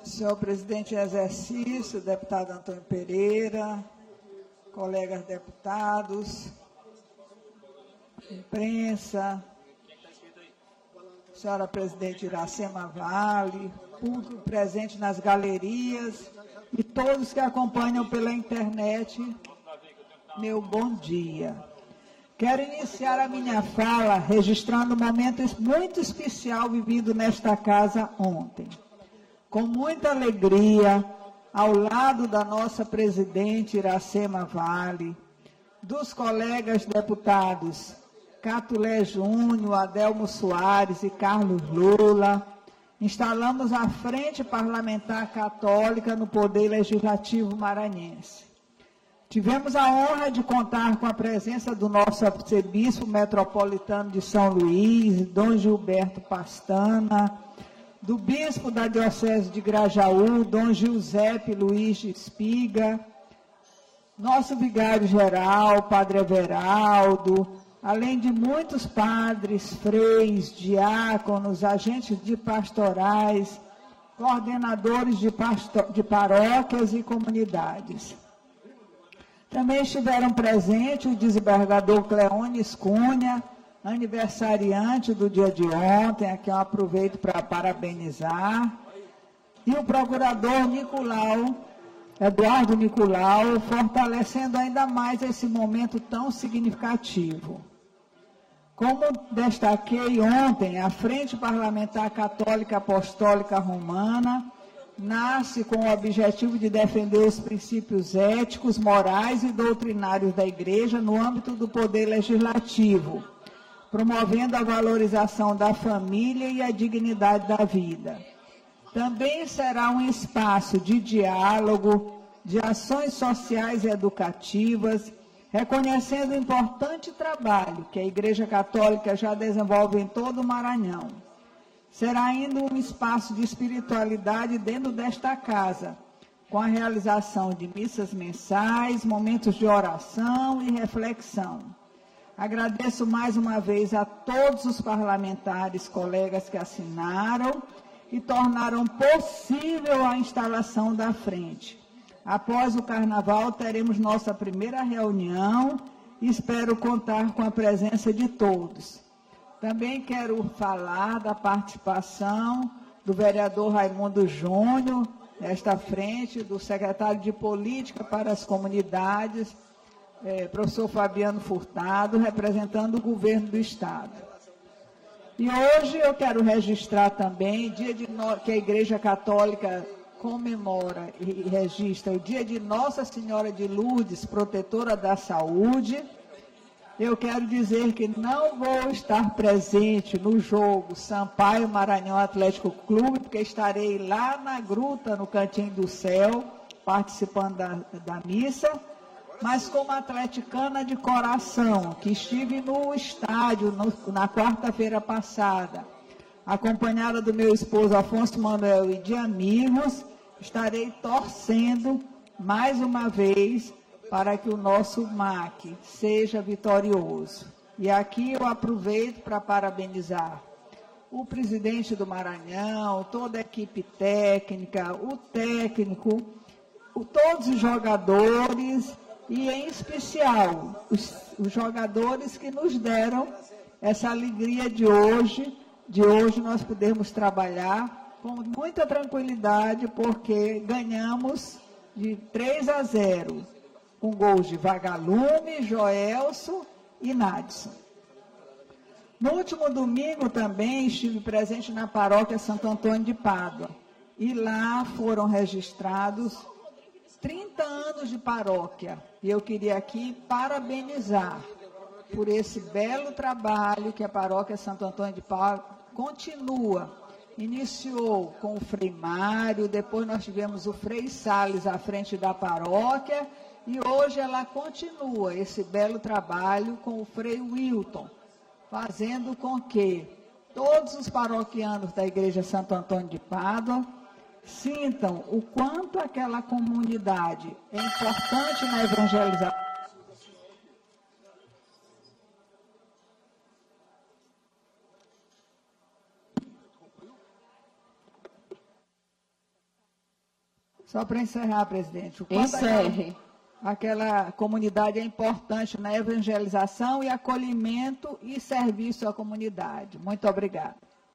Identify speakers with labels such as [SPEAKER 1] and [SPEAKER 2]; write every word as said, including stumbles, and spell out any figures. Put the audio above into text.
[SPEAKER 1] Senhor presidente em exercício, deputado Antônio Pereira, colegas deputados, imprensa, senhora presidente Iracema Vale, público presente nas galerias e todos que acompanham pela internet, meu bom dia. Quero iniciar a minha fala registrando um momento muito especial vivido nesta casa ontem. Com muita alegria, ao lado da nossa presidente Iracema Vale, dos colegas deputados Catulé Júnior, Adelmo Soares e Carlos Lula, instalamos a Frente Parlamentar Católica no Poder Legislativo Maranhense. Tivemos a honra de contar com a presença do nosso arcebispo metropolitano de São Luís, Dom Gilberto Pastana, do bispo da Diocese de Grajaú, Dom Giuseppe Luiz de Espiga, nosso vigário-geral, Padre Everaldo, além de muitos padres, freis, diáconos, agentes de pastorais, coordenadores de, pastor, de paróquias e comunidades. Também estiveram presentes o desembargador Cleones Cunha, aniversariante do dia de ontem, aqui eu aproveito para parabenizar, e o procurador Nicolau, Eduardo Nicolau, fortalecendo ainda mais esse momento tão significativo. Como destaquei ontem, a Frente Parlamentar Católica Apostólica Romana nasce com o objetivo de defender os princípios éticos, morais e doutrinários da Igreja no âmbito do Poder Legislativo, promovendo a valorização da família e a dignidade da vida. Também será um espaço de diálogo, de ações sociais e educativas, reconhecendo o importante trabalho que a Igreja Católica já desenvolve em todo o Maranhão. Será ainda um espaço de espiritualidade dentro desta casa, com a realização de missas mensais, momentos de oração e reflexão. Agradeço mais uma vez a todos os parlamentares, colegas que assinaram e tornaram possível a instalação da frente. Após o Carnaval, teremos nossa primeira reunião e espero contar com a presença de todos. Também quero falar da participação do vereador Raimundo Júnior, nesta frente, do secretário de Política para as Comunidades, É, professor Fabiano Furtado, representando o governo do Estado. E hoje eu quero registrar também dia de no... que a Igreja Católica comemora e registra o dia de Nossa Senhora de Lourdes, protetora da saúde. Eu quero dizer que não vou estar presente no jogo Sampaio Maranhão Atlético Clube, porque estarei lá na gruta, no Cantinho do Céu, participando da, da missa, mas como atleticana de coração, que estive no estádio no, na quarta-feira passada, acompanhada do meu esposo Afonso Manuel e de amigos, estarei torcendo mais uma vez para que o nosso M A C seja vitorioso. E aqui eu aproveito para parabenizar o presidente do Maranhão, toda a equipe técnica, o técnico, o, todos os jogadores, e, em especial, os, os jogadores que nos deram essa alegria de hoje, de hoje nós podermos trabalhar com muita tranquilidade, porque ganhamos de três a zero, com gols de Vagalume, Joelson e Nadson. No último domingo também estive presente na paróquia Santo Antônio de Pádua, e lá foram registrados trinta anos de paróquia, e eu queria aqui parabenizar por esse belo trabalho que a paróquia Santo Antônio de Pádua continua. Iniciou com o Frei Mário, depois nós tivemos o Frei Salles à frente da paróquia, e hoje ela continua esse belo trabalho com o Frei Wilton, fazendo com que todos os paroquianos da Igreja Santo Antônio de Pádua sintam o quanto aquela comunidade é importante na evangelização. Só para encerrar, presidente. O quanto
[SPEAKER 2] Encerre.
[SPEAKER 1] Aquela, aquela comunidade é importante na evangelização e acolhimento e serviço à comunidade. Muito obrigada.